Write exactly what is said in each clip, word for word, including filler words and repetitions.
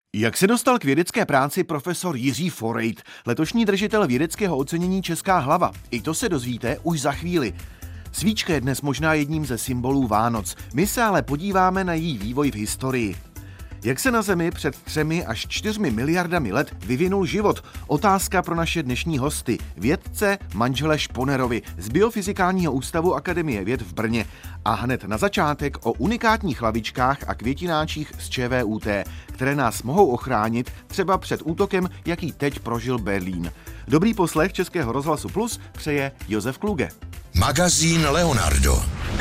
Jak se dostal k vědecké práci profesor Jiří Forejt, letošní držitel vědeckého ocenění Česká hlava? I to se dozvíte už za chvíli. Svíčka je dnes možná jedním ze symbolů Vánoc. My se ale podíváme na její vývoj v historii. Jak se na Zemi před třemi až čtyřmi miliardami let vyvinul život? Otázka pro naše dnešní hosty, vědce manžele Šponerovi z Biofyzikálního ústavu Akademie věd v Brně. A hned na začátek o unikátních lavičkách a květináčích z ČVUT, které nás mohou ochránit třeba před útokem, jaký teď prožil Berlín. Dobrý poslech Českého rozhlasu Plus přeje Josef Kluge. Magazín Leonardo.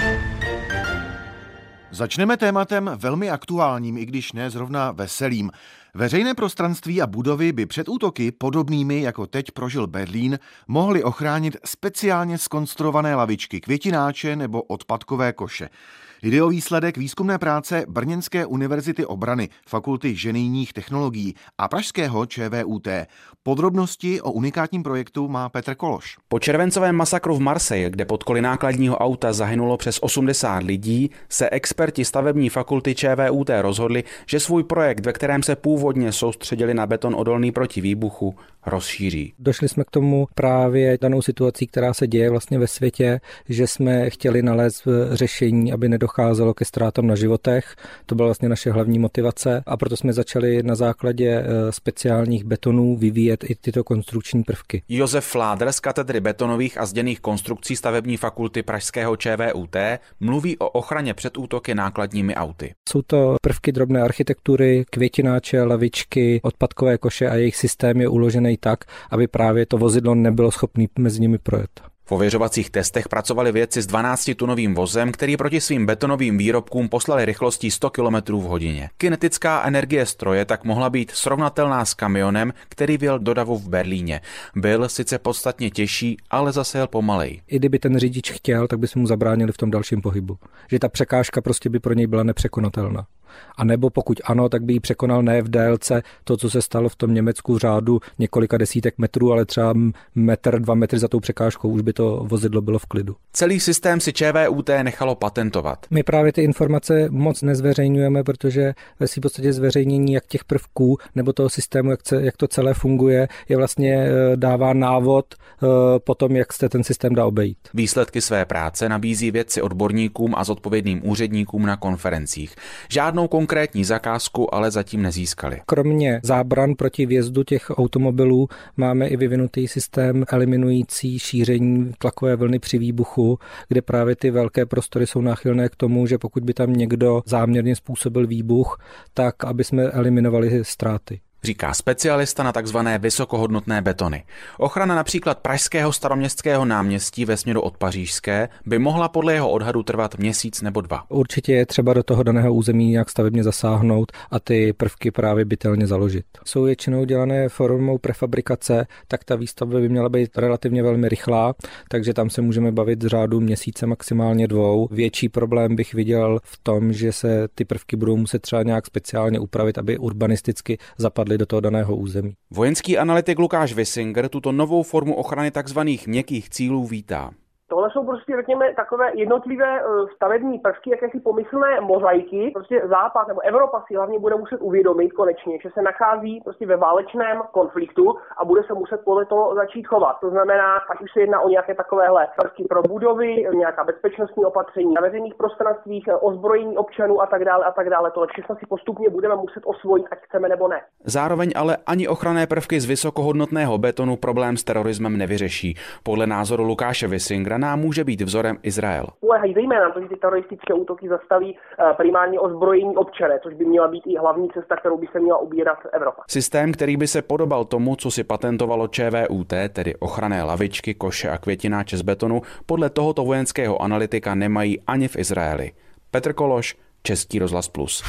Začneme tématem velmi aktuálním, i když ne zrovna veselým. Veřejné prostranství a budovy by před útoky podobnými, jako teď prožil Berlín, mohly ochránit speciálně zkonstruované lavičky, květináče nebo odpadkové koše. Jde o výsledek výzkumné práce Brněnské univerzity obrany, Fakulty ženijních technologií a pražského ČVUT. Podrobnosti o unikátním projektu má Petr Kološ. Po červencovém masakru v Marseille, kde pod koly nákladního auta zahynulo přes osmdesát lidí, se experti stavební fakulty ČVUT rozhodli, že svůj projekt, ve kterém se původně soustředili na beton odolný proti výbuchu, rozšíří. Došli jsme k tomu právě danou situací, která se děje vlastně ve světě, že jsme chtěli nalézt řešení, aby nedocházelo ke ztrátám na životech. To byla vlastně naše hlavní motivace a proto jsme začali na základě speciálních betonů vyvíjet i tyto konstrukční prvky. Josef Fládr z katedry betonových a zděných konstrukcí stavební fakulty pražského ČVUT mluví o ochraně před útoky nákladními auty. Jsou to prvky drobné architektury, květináče, lavičky, odpadkové koše a jejich systém je uložený tak, aby právě to vozidlo nebylo schopné mezi nimi projet. V ověřovacích testech pracovali vědci s dvanáctitunovým vozem, který proti svým betonovým výrobkům poslali rychlostí sto kilometrů v hodině. Kinetická energie stroje tak mohla být srovnatelná s kamionem, který vyjel do davu v Berlíně. Byl sice podstatně těžší, ale zase jel pomalej. I kdyby ten řidič chtěl, tak by se mu zabránili v tom dalším pohybu. Že ta překážka prostě by pro něj byla nepřekonatelná. A nebo pokud ano, tak by ji překonal ne v délce to, co se stalo v tom Německu v řádu několika desítek metrů, ale třeba metr, dva metry za tou překážkou, už by to vozidlo bylo v klidu. Celý systém si ČVUT nechalo patentovat. My právě ty informace moc nezveřejňujeme, protože ve svým podstatě zveřejnění jak těch prvků nebo toho systému, jak, ce, jak to celé funguje, je vlastně dává návod potom, jak se ten systém dá obejít. Výsledky své práce nabízí vědci odborníkům a zodpovědným úředníkům na konferencích. Žádnou konkrétní zakázku ale zatím nezískali. Kromě zábran proti vjezdu těch automobilů máme i vyvinutý systém eliminující šíření tlakové vlny při výbuchu, kde právě ty velké prostory jsou náchylné k tomu, že pokud by tam někdo záměrně způsobil výbuch, tak aby jsme eliminovali ztráty. Říká specialista na takzvané vysokohodnotné betony. Ochrana například pražského Staroměstského náměstí ve směru od Pařížské by mohla podle jeho odhadu trvat měsíc nebo dva. Určitě je třeba do toho daného území nějak stavebně zasáhnout a ty prvky právě bytelně založit. Jsou většinou dělané formou prefabrikace, tak ta výstavba by měla být relativně velmi rychlá, takže tam se můžeme bavit z řádu měsíce, maximálně dvou. Větší problém bych viděl v tom, že se ty prvky budou muset třeba nějak speciálně upravit, aby urbanisticky zapadly do toho daného území. Vojenský analytik Lukáš Wissinger tuto novou formu ochrany takzvaných měkkých cílů vítá. Tohle jsou prostě, řekněme, takové jednotlivé stavební prvky, jakési pomyslné mozaiky. Prostě Západ nebo Evropa si hlavně bude muset uvědomit konečně, že se nachází prostě ve válečném konfliktu a bude se muset podle toho začít chovat. To znamená, ať už se jedná o nějaké takovéhle prvky pro budovy, nějaká bezpečnostní opatření na veřejných prostranstvích, ozbrojení občanů a tak dále a tak dále. Tohle všechno si postupně budeme muset osvojit, ať chceme nebo ne. Zároveň ale ani ochranné prvky z vysokohodnotného betonu problém s terorismem nevyřeší. Podle názoru Lukáše Wissingera nám může být vzorem Izrael. Spoléhají zejména na to, že ty teroristické útoky zastaví primárně ozbrojení občané, což by měla být i hlavní cesta, kterou by se měla ubírat Evropa. Systém, který by se podobal tomu, co si patentovalo ČVUT, tedy ochranné lavičky, koše a květináče z betonu, podle tohoto vojenského analytika nemají ani v Izraeli. Petr Kološ, Český rozhlas Plus.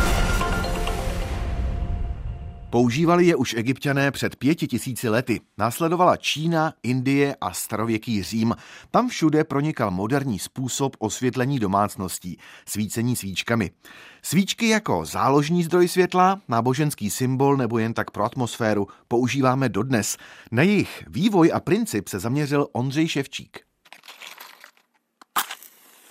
Používali je už Egypťané před pěti tisíci lety. Následovala Čína, Indie a starověký Řím. Tam všude pronikal moderní způsob osvětlení domácností, svícení svíčkami. Svíčky jako záložní zdroj světla, náboženský symbol nebo jen tak pro atmosféru používáme dodnes. Na jejich vývoj a princip se zaměřil Ondřej Ševčík.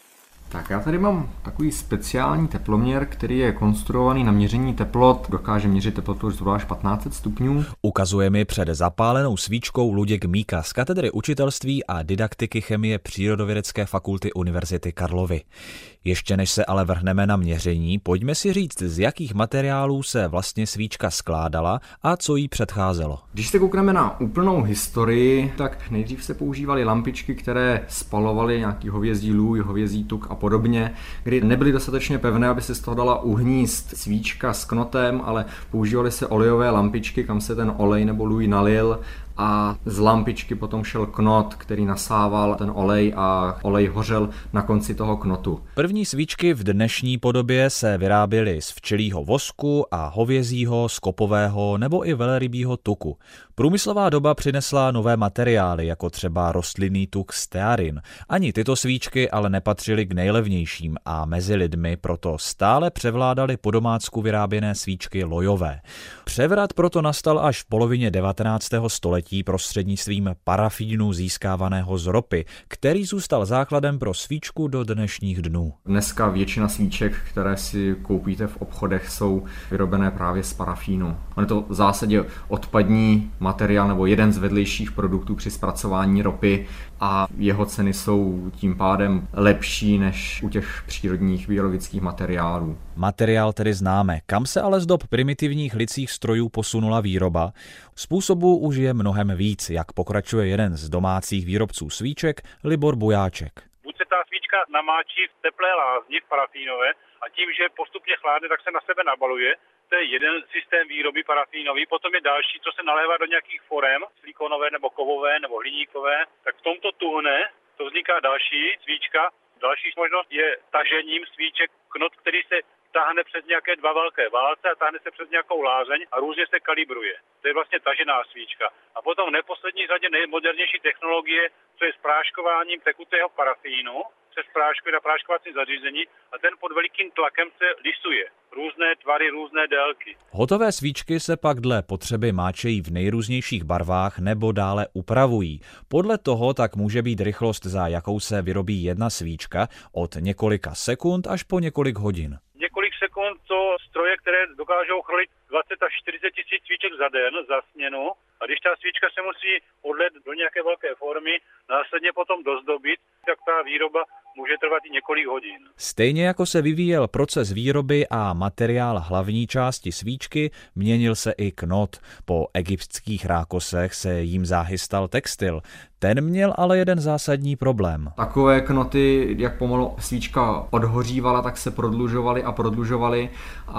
Tak já tady mám takový speciální teploměr, který je konstruovaný na měření teplot, dokáže měřit teplotu zhruba až patnáct set stupňů. Ukazuje mi před zapálenou svíčkou Luděk Míka z katedry učitelství a didaktiky chemie Přírodovědecké fakulty Univerzity Karlovy. Ještě než se ale vrhneme na měření, pojďme si říct, z jakých materiálů se vlastně svíčka skládala a co jí předcházelo. Když se koukneme na úplnou historii, tak nejdřív se používaly lampičky, které spalovaly nějaký hovězí lůj, hovězí tuk a podobně, kdy nebyly dostatečně pevné, aby se z toho dala uhníst svíčka s knotem, ale používaly se olejové lampičky, kam se ten olej nebo lůj nalil a z lampičky potom šel knot, který nasával ten olej a olej hořel na konci toho knotu. První svíčky v dnešní podobě se vyráběly z včelího vosku a hovězího, skopového nebo i velrybího tuku. Průmyslová doba přinesla nové materiály, jako třeba rostlinný tuk stearin. Ani tyto svíčky ale nepatřily k nejlevnějším a mezi lidmi proto stále převládaly po domácku vyráběné svíčky lojové. Převrat proto nastal až v polovině devatenáctého století prostřednictvím parafínu získávaného z ropy, který zůstal základem pro svíčku do dnešních dnů. Dneska většina svíček, které si koupíte v obchodech, jsou vyrobené právě z parafínu. On je to v zásadě odpadní materiál nebo jeden z vedlejších produktů při zpracování ropy a jeho ceny jsou tím pádem lepší než u těch přírodních biologických materiálů. Materiál tedy známe, kam se ale z dob primitivních lidských strojů posunula výroba. Způsobů už je mnohem víc, jak pokračuje jeden z domácích výrobců svíček, Libor Bujáček. Buď se ta svíčka namáčí v teplé lázni v parafínové a tím, že postupně chládne, tak se na sebe nabaluje. To je jeden systém výroby parafínový, potom je další, co se nalévá do nějakých forem, silikonové nebo kovové nebo hliníkové, tak v tomto tuhne, to vzniká další svíčka. Další možnost je tažením svíček, knot, který se táhne přes nějaké dva velké válce a táhne se přes nějakou lázeň a různě se kalibruje. To je vlastně tažená svíčka. A potom v neposlední řadě nejmodernější technologie, co je spráškováním tekutého parafínu přes prášky na práškovací zařízení a ten pod velikým tlakem se lisuje. Různé tvary, různé délky. Hotové svíčky se pak dle potřeby máčejí v nejrůznějších barvách nebo dále upravují. Podle toho tak může být rychlost, za jakou se vyrobí jedna svíčka, od několika sekund až po několik hodin. Několik sekund to stroje, které dokážou chrlit dvacet až čtyřicet tisíc svíček za den, za směnu. A když ta svíčka se musí odlet do nějaké velké formy, následně potom dozdobit, tak ta výroba může trvat i několik hodin. Stejně jako se vyvíjel proces výroby a materiál hlavní části svíčky, měnil se i knot. Po egyptských rákosech se jím záhy stal textil. Ten měl ale jeden zásadní problém. Takové knoty, jak pomalu svíčka odhořívala, tak se prodlužovaly a prodlužovaly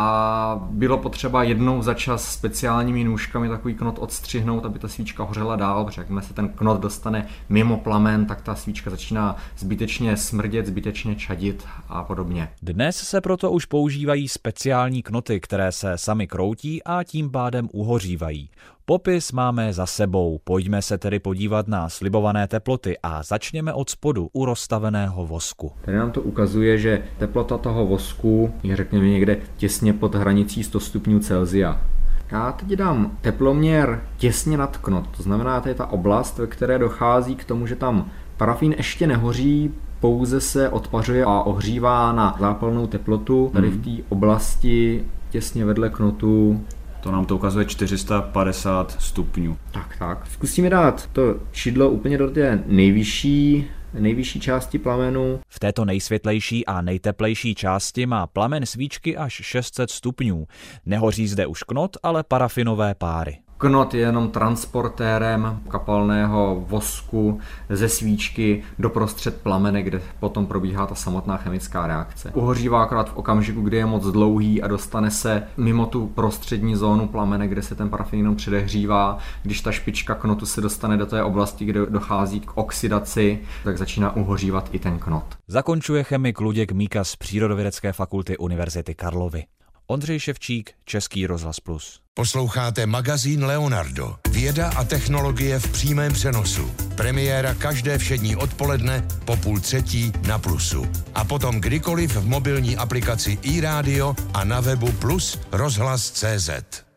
a bylo potřeba jednou za čas speciálními nůžkami takový knot odstřihnout, aby ta svíčka hořela dál, protože jakmile se ten knot dostane mimo plamen, tak ta svíčka začíná zbytečně smrdět, zbytečně čadit a podobně. Dnes se proto už používají speciální knoty, které se sami kroutí a tím pádem uhořívají. Popis máme za sebou, pojďme se tedy podívat na slibované teploty a začněme od spodu u rozstaveného vosku. Tady nám to ukazuje, že teplota toho vosku je řekněme někde těsně pod hranicí sto stupňů Celsia. Já teď dám teploměr těsně nad knot, to znamená, to je ta oblast, ve které dochází k tomu, že tam parafín ještě nehoří, pouze se odpařuje a ohřívá na zápalnou teplotu. Tady v té oblasti těsně vedle knotu to nám to ukazuje čtyři sta padesát stupňů. Tak, tak. Zkusíme dát to čidlo úplně do té nejvyšší, nejvyšší části plamenu. V této nejsvětlejší a nejteplejší části má plamen svíčky až šest set stupňů. Nehoří zde už knot, ale parafinové páry. Knot je jenom transportérem kapalného vosku ze svíčky do prostřed plamene, kde potom probíhá ta samotná chemická reakce. Uhořívá akorát v okamžiku, kdy je moc dlouhý a dostane se mimo tu prostřední zónu plamene, kde se ten parafin jenom předehřívá. Když ta špička knotu se dostane do té oblasti, kde dochází k oxidaci, tak začíná uhořívat i ten knot. Zakončuje chemik Luděk Míka z Přírodovědecké fakulty Univerzity Karlovy. Ondřej Ševčík, Český rozhlas plus. Posloucháte magazín Leonardo. Věda a technologie v přímém přenosu. Premiéra každé všední odpoledne po půl třetí na Plusu. A potom kdykoliv v mobilní aplikaci iRádio a na webu plus rozhlas tečka cé zet.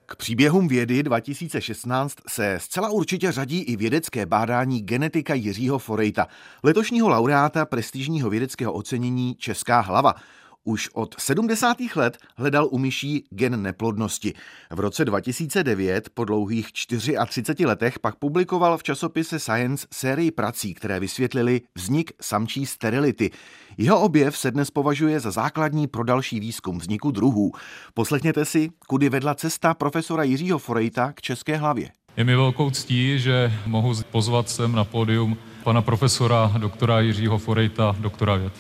K příběhům vědy dva tisíce šestnáct se zcela určitě řadí i vědecké bádání genetika Jiřího Forejta, letošního laureáta prestižního vědeckého ocenění Česká hlava. Už od sedmdesátých let hledal u myší gen neplodnosti. V roce dva tisíce devět po dlouhých třiadvaceti čtyřech letech pak publikoval v časopise Science sérii prací, které vysvětlily vznik samčí sterility. Jeho objev se dnes považuje za základní pro další výzkum vzniku druhů. Poslechněte si, kudy vedla cesta profesora Jiřího Forejta k České hlavě. Je mi velkou ctí, že mohu pozvat sem na pódium pana profesora doktora Jiřího Forejta, doktora věd.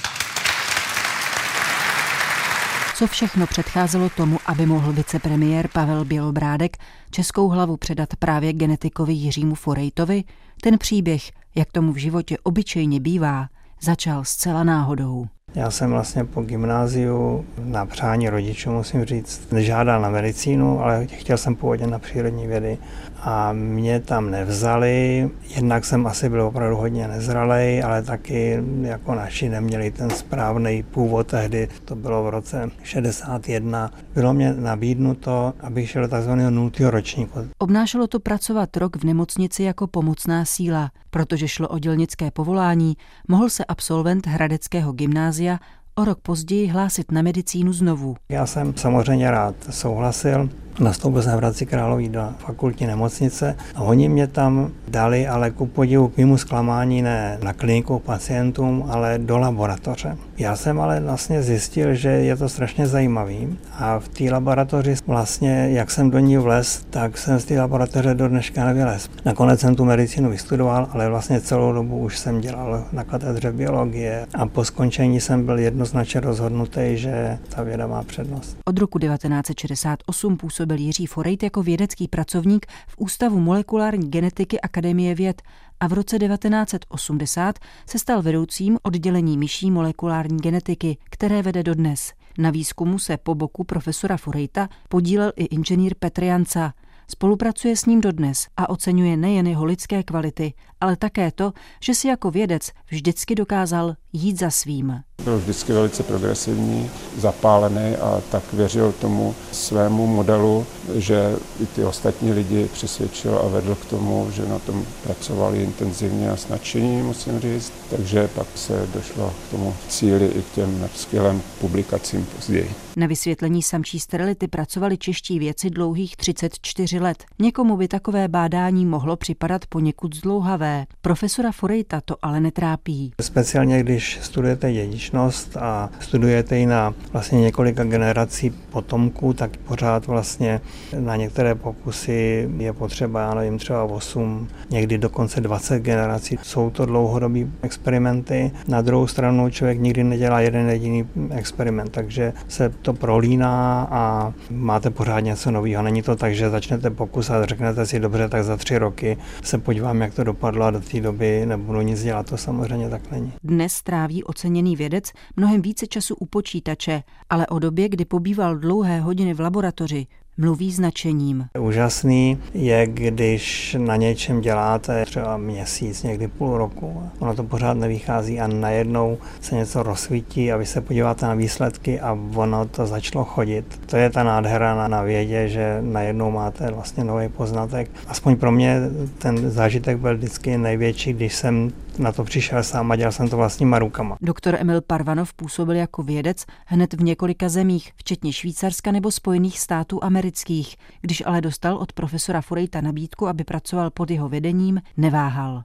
Co všechno předcházelo tomu, aby mohl vicepremiér Pavel Bělobrádek Českou hlavu předat právě genetikovi Jiřímu Forejtovi? Ten příběh, jak tomu v životě obyčejně bývá, začal zcela náhodou. Já jsem vlastně po gymnáziu na přání rodičů, musím říct, nežádal na medicínu, ale chtěl jsem původně na přírodní vědy. A mě tam nevzali, jednak jsem asi byl opravdu hodně nezralej, ale taky jako naši neměli ten správný původ tehdy, to bylo v roce šedesát jedna. Bylo mě nabídnuto, abych šel do tzv. nultého ročníku. Obnášelo to pracovat rok v nemocnici jako pomocná síla. Protože šlo o dělnické povolání, mohl se absolvent hradeckého gymnázia o rok později hlásit na medicínu znovu. Já jsem samozřejmě rád souhlasil. Nastoupil jsem v Hradci Králové do fakultní nemocnice a oni mě tam dali, ale ku podivu k mému zklamání ne na kliniku pacientům, ale do laboratoře. Já jsem ale vlastně zjistil, že je to strašně zajímavý a v té laboratoři vlastně, jak jsem do ní vlez, tak jsem z té laboratoře do dneška nevylez. Nakonec jsem tu medicínu vystudoval, ale vlastně celou dobu už jsem dělal na katedře biologie a po skončení jsem byl jednoznačně rozhodnutý, že ta věda má přednost. Od roku devatenáct set šedesát osm působil Jiří Forejt jako vědecký pracovník v Ústavu molekulární genetiky Akademie věd a v roce devatenáct set osmdesát se stal vedoucím oddělení myší molekulární genetiky, které vede dodnes. Na výzkumu se po boku profesora Forejta podílel i inženýr Petr Janca. Spolupracuje s ním dodnes a oceňuje nejen jeho lidské kvality, ale také to, že si jako vědec vždycky dokázal jít za svým. Byl vždycky velice progresivní, zapálený a tak věřil tomu svému modelu, že i ty ostatní lidi přesvědčil a vedl k tomu, že na tom pracovali intenzivně a s nadšením, musím říct. Takže pak se došlo k tomu cíli i k těm skvělým publikacím později. Na vysvětlení samčí sterility pracovali čeští vědci dlouhých třicet čtyři let. Někomu by takové bádání mohlo připadat poněkud zdlouhavé. Profesora Forejta to ale netrápí. Speciálně když studujete dědičnost a studujete ji na vlastně několika generací potomků, tak pořád vlastně na některé pokusy je potřeba, já nevím, třeba osm, někdy dokonce dvacet generací. Jsou to dlouhodobé experimenty. Na druhou stranu člověk nikdy nedělá jeden jediný experiment, takže se to prolíná a máte pořád něco nového. Není to tak, že začnete pokus a řeknete si dobře, tak za tři roky se podívám, jak to dopadlo a do té doby nebudu nic dělat. To samozřejmě tak není. Dnes stráví oceněný vědec mnohem více času u počítače, ale o době, kdy pobýval dlouhé hodiny v laboratoři, mluví s nadšením. Úžasný je, když na něčem děláte třeba měsíc, někdy půl roku. Ono to pořád nevychází a najednou se něco rozsvítí a vy se podíváte na výsledky a ono to začalo chodit. To je ta nádhera na, na vědě, že najednou máte vlastně nový poznatek. Aspoň pro mě ten zážitek byl vždycky největší, když jsem na to přišel sám a dělal jsem to vlastníma rukama. Doktor Emil Parvanov působil jako vědec hned v několika zemích, včetně Švýcarska nebo Spojených států amerických. Když ale dostal od profesora Forejta nabídku, aby pracoval pod jeho vedením, neváhal.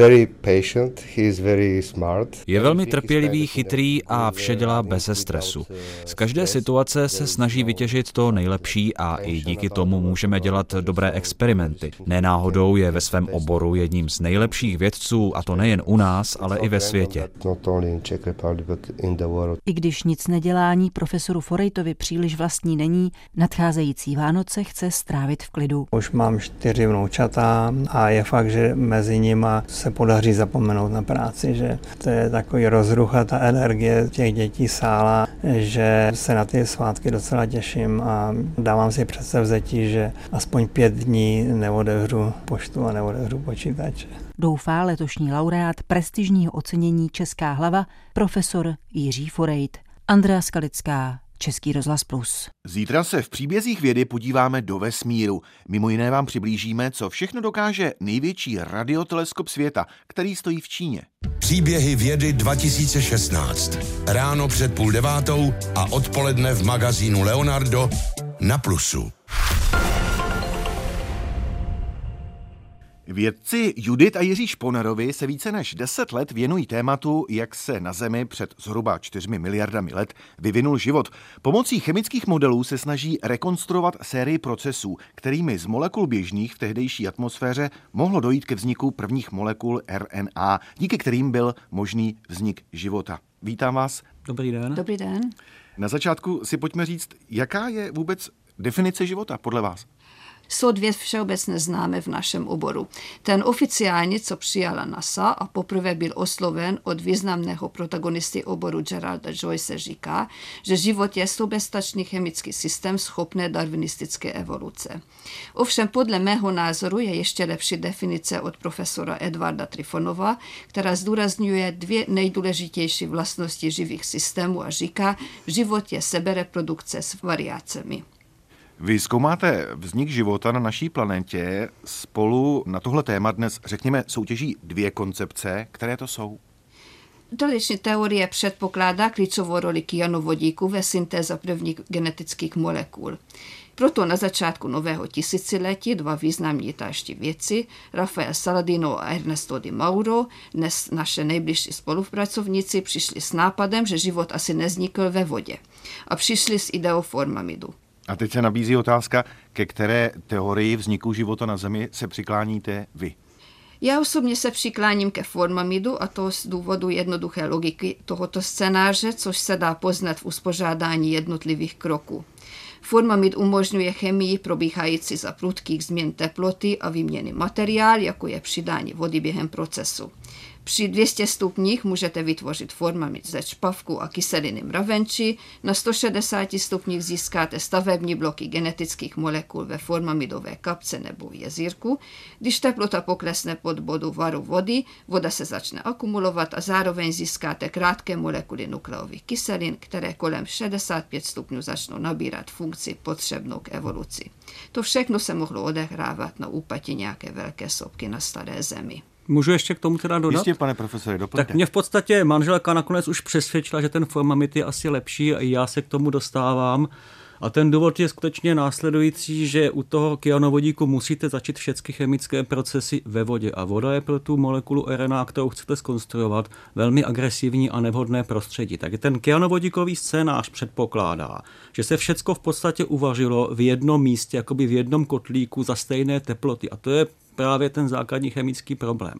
Je velmi trpělivý, chytrý a vše dělá beze stresu. Z každé situace se snaží vytěžit to nejlepší a i díky tomu můžeme dělat dobré experimenty. Nenáhodou je ve svém oboru jedním z nejlepších vědců, a to nejen u nás, ale i ve světě. I když nic nedělání profesoru Forejtovi příliš vlastní není, nadcházející Vánoce chce strávit v klidu. Už mám čtyři vnoučata a je fakt, že mezi nima se podaří zapomenout na práci, že to je takový rozruch a ta energie těch dětí sála, že se na ty svátky docela těším a dávám si předsevzetí, že aspoň pět dní neodevřu poštu a neodevřu počítač. Doufá letošní laureát prestižního ocenění Česká hlava, profesor Jiří Forejt. Andrea Skalická, Český rozhlas Plus. Zítra se v příbězích vědy podíváme do vesmíru. Mimo jiné vám přiblížíme, co všechno dokáže největší radioteleskop světa, který stojí v Číně. Příběhy vědy dva tisíce šestnáct. Ráno před půl devátou a odpoledne v magazínu Leonardo na Plusu. Vědci Judith a Jiří Šponerovi se více než deset let věnují tématu, jak se na Zemi před zhruba čtyřmi miliardami let vyvinul život. Pomocí chemických modelů se snaží rekonstruovat sérii procesů, kterými z molekul běžných v tehdejší atmosféře mohlo dojít ke vzniku prvních molekul R N A, díky kterým byl možný vznik života. Vítám vás. Dobrý den. Dobrý den. Na začátku si pojďme říct, jaká je vůbec definice života podle vás? Jsou dvě všeobecně známé v našem oboru. Ten oficiální, co přijala NASA a poprvé byl osloven od významného protagonisty oboru Geralda Joyce, říká, že život je soběstačný chemický systém schopný darwinistické evoluce. Ovšem podle mého názoru je ještě lepší definice od profesora Edvarda Trifonova, která zdůrazňuje dvě nejdůležitější vlastnosti živých systémů a říká, život je sebereprodukce s variacemi. Vy zkoumáte vznik života na naší planetě. Spolu na tohle téma dnes, řekněme, soutěží dvě koncepce. Které to jsou? Tradiční teorie předpokládá klíčovou roli kyanovodíku ve syntéze prvních genetických molekul. Proto na začátku nového tisíciletí dva významní italští vědci, Rafael Saladino a Ernesto Di Mauro, dnes naše nejbližší spolupracovníci, přišli s nápadem, že život asi nevznikl ve vodě. A přišli s ideou formamidu. A teď se nabízí otázka, ke které teorii vzniku života na Zemi se přikláníte vy? Já osobně se přikláním ke formamidu, a to z důvodu jednoduché logiky tohoto scénáře, což se dá poznat v uspořádání jednotlivých kroků. Formamid umožňuje chemii probíhající za prudkých změn teploty a výměny materiál, jako je přidání vody během procesu. Při dvě stě stupních můžete vytvořit formamid ze čpavku a kyseliny mravenčí, na sto šedesáti stupních získáte stavební bloky genetických molekul ve formamidové kapce nebo jezírku. Když teplota poklesne pod bodu varu vody, voda se začne akumulovat a zároveň získáte krátké molekuly nukleových kyselin, které kolem šedesát pět stupňů začnou nabírat funkci potřebnou k evoluci. To všechno se mohlo odehrávat na úpatí nějaké velké sopky na staré Zemi. Můžu ještě k tomu teda dodat? Jistě, pane profesore, doplňte. Tak mě v podstatě manželka nakonec už přesvědčila, že ten formamid je asi lepší a já se k tomu dostávám. A ten důvod je skutečně následující, že u toho kyanovodíku musíte začít všechny chemické procesy ve vodě. A voda je pro tu molekulu R N A, kterou chcete zkonstruovat, velmi agresivní a nevhodné prostředí. Takže ten kyanovodíkový scénář předpokládá, že se všecko v podstatě uvařilo v jednom místě, jakoby v jednom kotlíku za stejné teploty. A to je právě ten základní chemický problém.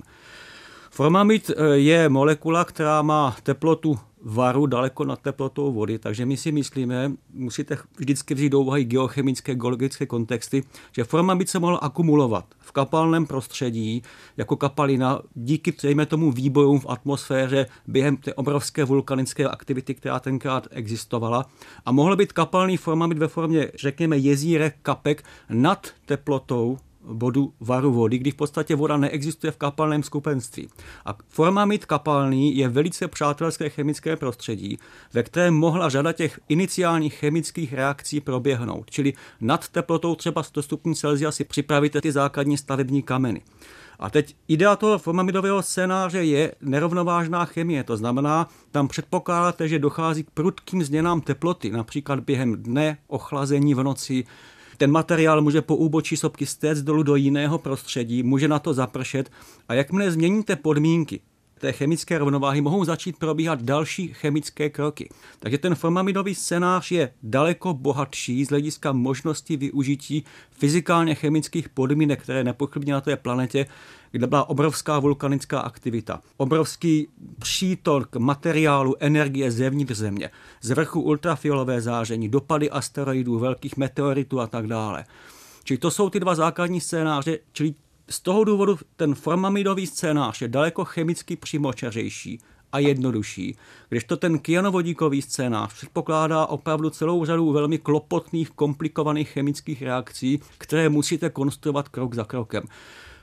Formamid je molekula, která má teplotu varu daleko nad teplotou vody, takže my si myslíme, musíte vždycky vzít do úvahy geochemické, geologické kontexty, že formamid se mohl akumulovat v kapalném prostředí jako kapalina díky dejme tomu výbojům v atmosféře během té obrovské vulkanické aktivity, která tenkrát existovala, a mohl být kapalný formamid ve formě, řekněme, jezírek, kapek nad teplotou bodu varu vody, kdy v podstatě voda neexistuje v kapalném skupenství. A formamid kapalný je velice přátelské chemické prostředí, ve kterém mohla řada těch iniciálních chemických reakcí proběhnout. Čili nad teplotou třeba sto stupňů Celsia si připravíte ty základní stavební kameny. A teď idea toho formamidového scénáře je nerovnovážná chemie, to znamená, tam předpokládáte, že dochází k prudkým změnám teploty, například během dne, ochlazení v noci. Ten materiál může po úbočí sopky stéct dolů do jiného prostředí, může na to zapršet a jakmile změníte podmínky té chemické rovnováhy, mohou začít probíhat další chemické kroky. Takže ten formamidový scénář je daleko bohatší z hlediska možnosti využití fyzikálně chemických podmínek, které nepochybně na té planetě, kde byla obrovská vulkanická aktivita, obrovský přítok materiálu, energie zevnitř země, z vrchu ultrafialové záření, dopady asteroidů, velkých meteoritů a tak dále. Čili to jsou ty dva základní scénáře, čili z toho důvodu ten formamidový scénář je daleko chemicky přímočařejší a jednodušší, kdežto ten kyanovodíkový scénář předpokládá opravdu celou řadu velmi klopotných, komplikovaných chemických reakcí, které musíte konstruovat krok za krokem.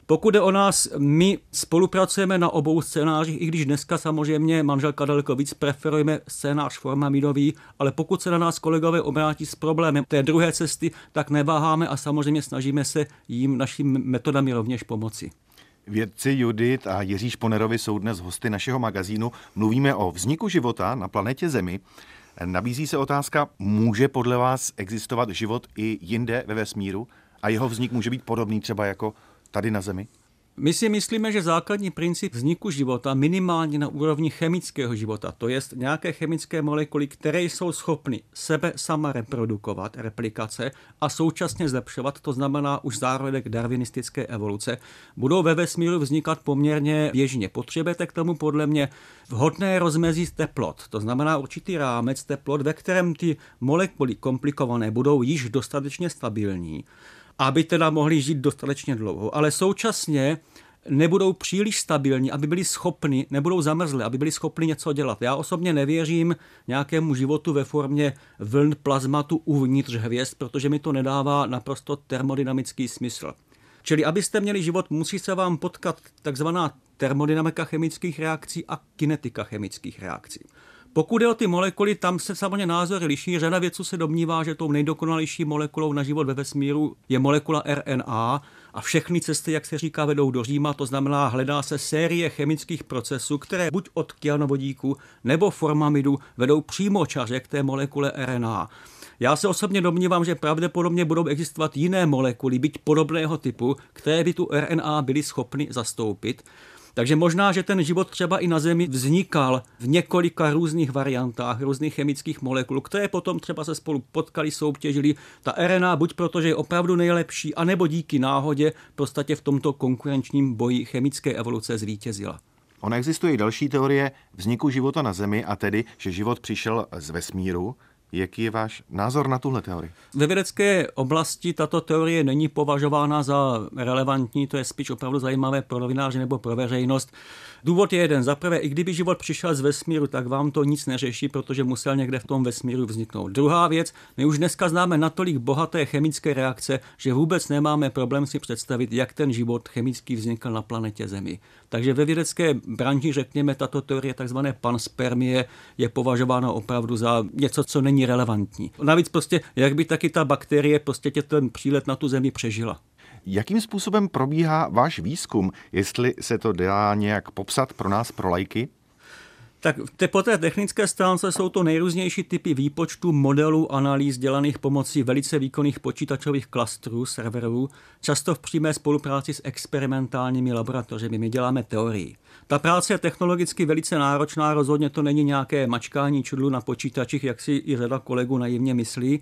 Pokud jde o nás, my spolupracujeme na obou scénářích, i když dneska samozřejmě manželka daleko víc preferujeme scénář formamidový, ale pokud se na nás kolegové obrátí s problémem té druhé cesty, tak neváháme a samozřejmě snažíme se jim našimi metodami rovněž pomoci. Vědci Judit a Jiří Šponerovi jsou dnes hosty našeho magazínu. Mluvíme o vzniku života na planetě Zemi. Nabízí se otázka, může podle vás existovat život i jinde ve vesmíru a jeho vznik může být podobný třeba jako tady na Zemi? My si myslíme, že základní princip vzniku života minimálně na úrovni chemického života, to jest nějaké chemické molekuly, které jsou schopny sebe sama reprodukovat, replikace a současně zlepšovat, to znamená už zárodek darwinistické evoluce, budou ve vesmíru vznikat poměrně běžně. Potřebujete k tomu podle mě vhodné rozmezí teplot, to znamená určitý rámec teplot, ve kterém ty molekuly komplikované budou již dostatečně stabilní, aby teda mohli žít dostatečně dlouho, ale současně nebudou příliš stabilní, aby byli schopni, nebudou zamrzlé, aby byli schopni něco dělat. Já osobně nevěřím nějakému životu ve formě vln plazmatu uvnitř hvězd, protože mi to nedává naprosto termodynamický smysl. Čili abyste měli život, musí se vám potkat takzvaná termodynamika chemických reakcí a kinetika chemických reakcí. Pokud jde o ty molekuly, tam se samozřejmě názory liší. Řada vědců se domnívá, že tou nejdokonalejší molekulou na život ve vesmíru je molekula R N A a všechny cesty, jak se říká, vedou do Říma, to znamená, hledá se série chemických procesů, které buď od kyanovodíku nebo formamidu vedou přímočaře k té molekule R N A. Já se osobně domnívám, že pravděpodobně budou existovat jiné molekuly, byť podobného typu, které by tu R N A byly schopny zastoupit. Takže možná, že ten život třeba i na Zemi vznikal v několika různých variantách, různých chemických molekul, které potom třeba se spolu potkali, soutěžili. Ta R N A buď protože je opravdu nejlepší, anebo díky náhodě prostě v tomto konkurenčním boji chemické evoluce zvítězila. Ona existuje i další teorie vzniku života na Zemi, a tedy, že život přišel z vesmíru. Jaký je váš názor na tuhle teorii? Ve vědecké oblasti tato teorie není považována za relevantní, to je spíš opravdu zajímavé pro novináře nebo pro veřejnost. Důvod je jeden. Za prvé, i kdyby život přišel z vesmíru, tak vám to nic neřeší, protože musel někde v tom vesmíru vzniknout. Druhá věc, my už dneska známe natolik bohaté chemické reakce, že vůbec nemáme problém si představit, jak ten život chemický vznikl na planetě Zemi. Takže ve vědecké branži, řekněme, tato teorie takzvané panspermie je považována opravdu za něco, co není relevantní. Navíc prostě, jak by taky ta bakterie prostě tě ten přílet na tu Zemi přežila. Jakým způsobem probíhá váš výzkum, jestli se to dá nějak popsat pro nás, pro laiky? Tak po té technické stránce jsou to nejrůznější typy výpočtů, modelů, analýz dělaných pomocí velice výkonných počítačových klastrů, serverů, často v přímé spolupráci s experimentálními laboratořemi. My děláme teorii. Ta práce je technologicky velice náročná, rozhodně to není nějaké mačkání čudlu na počítačích, jak si i řada kolegů naivně myslí.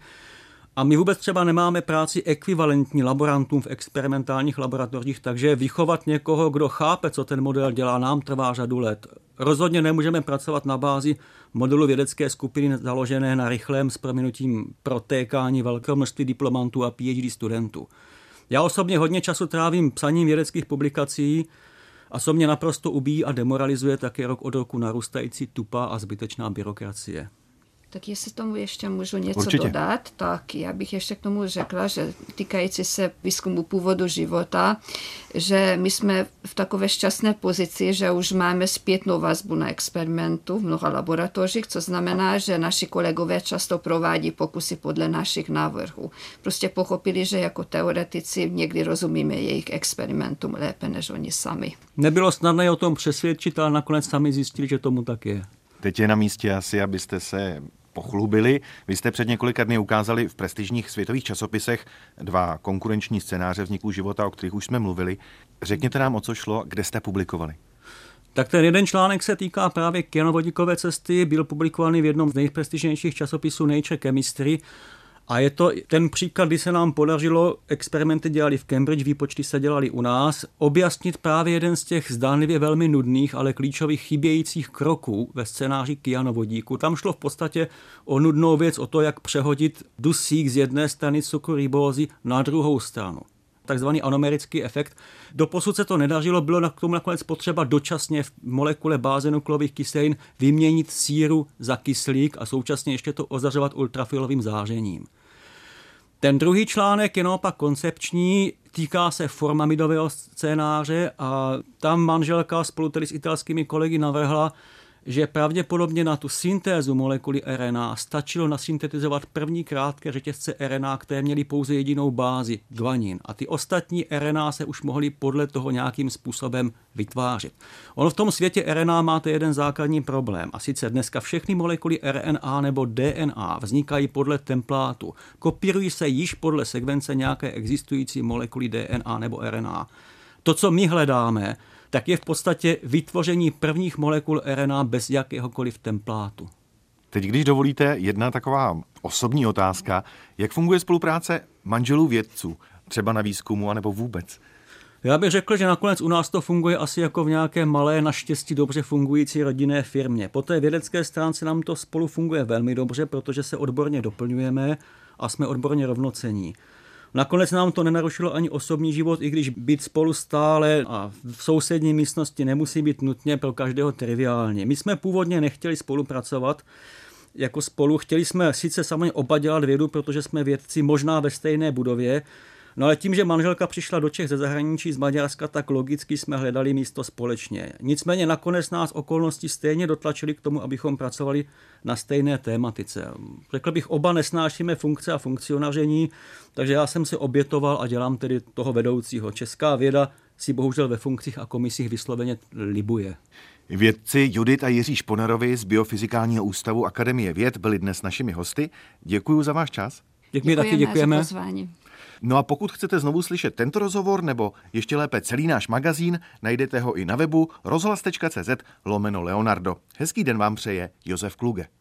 A my vůbec třeba nemáme práci ekvivalentní laborantům v experimentálních laboratořích, takže vychovat někoho, kdo chápe, co ten model dělá, nám trvá řadu let. Rozhodně nemůžeme pracovat na bázi modelu vědecké skupiny založené na rychlém s prominutím protékání velkého množství diplomantů a P H D studentů. Já osobně hodně času trávím psaním vědeckých publikací a co mě naprosto ubíjí a demoralizuje, tak je rok od roku narůstající tupá a zbytečná byrokracie. Tak jestli tomu ještě můžu něco Určitě. dodat, tak já bych ještě k tomu řekla, že týkající se výzkumu původu života, že my jsme v takové šťastné pozici, že už máme zpětnou vazbu na experimentu v mnoha laboratořích, co znamená, že naši kolegové často provádí pokusy podle našich návrhů. Prostě pochopili, že jako teoretici někdy rozumíme jejich experimentům lépe než oni sami. Nebylo snadné o tom přesvědčit, ale nakonec sami zjistili, že tomu tak je. Teď je na místě asi, abyste se pochlubili. Vy jste před několika dny ukázali v prestižních světových časopisech dva konkurenční scénáře vzniku života, o kterých už jsme mluvili. Řekněte nám, o co šlo, kde jste publikovali. Tak ten jeden článek se týká právě kyanovodíkové cesty, byl publikovaný v jednom z nejprestižnějších časopisů Nature Chemistry. A je to ten příklad, kdy se nám podařilo, experimenty dělali v Cambridge, výpočty se dělali u nás, objasnit právě jeden z těch zdánlivě velmi nudných, ale klíčových chybějících kroků ve scénáři kyanovodíku. Tam šlo v podstatě o nudnou věc, o to, jak přehodit dusík z jedné strany cukru ribózy na druhou stranu. Takzvaný anomerický efekt. Doposud se to nedařilo, bylo k tomu nakonec potřeba dočasně v molekule báze nukleových kyselin vyměnit síru za kyslík a současně ještě to ozařovat ultrafialovým zářením. Ten druhý článek je naopak koncepční, týká se formamidového scénáře a tam manželka spolu tedy s italskými kolegy navrhla, že pravděpodobně na tu syntézu molekuly R N A stačilo nasyntetizovat první krátké řetězce R N A, které měly pouze jedinou bázi, guanin. A ty ostatní R N A se už mohly podle toho nějakým způsobem vytvářet. Ono v tom světě R N A máte jeden základní problém. A sice dneska všechny molekuly R N A nebo D N A vznikají podle templátu. Kopírují se již podle sekvence nějaké existující molekuly D N A nebo R N A. To, co my hledáme, tak je v podstatě vytvoření prvních molekul R N A bez jakéhokoliv templátu. Teď, když dovolíte, jedna taková osobní otázka. Jak funguje spolupráce manželů vědců, třeba na výzkumu, anebo vůbec? Já bych řekl, že nakonec u nás to funguje asi jako v nějaké malé, naštěstí dobře fungující rodinné firmě. Po té vědecké stránce nám to spolu funguje velmi dobře, protože se odborně doplňujeme a jsme odborně rovnocení. Nakonec nám to nenarušilo ani osobní život, i když být spolu stále a v sousední místnosti nemusí být nutně pro každého triviálně. My jsme původně nechtěli spolupracovat jako spolu. Chtěli jsme sice samozřejmě oba dělat vědu, protože jsme vědci možná ve stejné budově, no ale tím, že manželka přišla do Čech ze zahraničí z Maďarska, tak logicky jsme hledali místo společně. Nicméně nakonec nás okolnosti stejně dotlačily k tomu, abychom pracovali na stejné tématice. Řekl bych, oba nesnášíme funkce a funkcionaření, takže já jsem se obětoval a dělám tedy toho vedoucího. Česká věda si bohužel ve funkcích a komisích vysloveně libuje. Vědci Judit a Jiří Šponerovi z Biofyzikálního ústavu Akademie věd byli dnes našimi hosty. Děkuji za váš čas. Děkujeme, taky děkujeme. Za pozvání. No a pokud chcete znovu slyšet tento rozhovor nebo ještě lépe celý náš magazín, najdete ho i na webu rozhlas tečka cé zet lomeno Leonardo. Hezký den vám přeje Josef Kluge.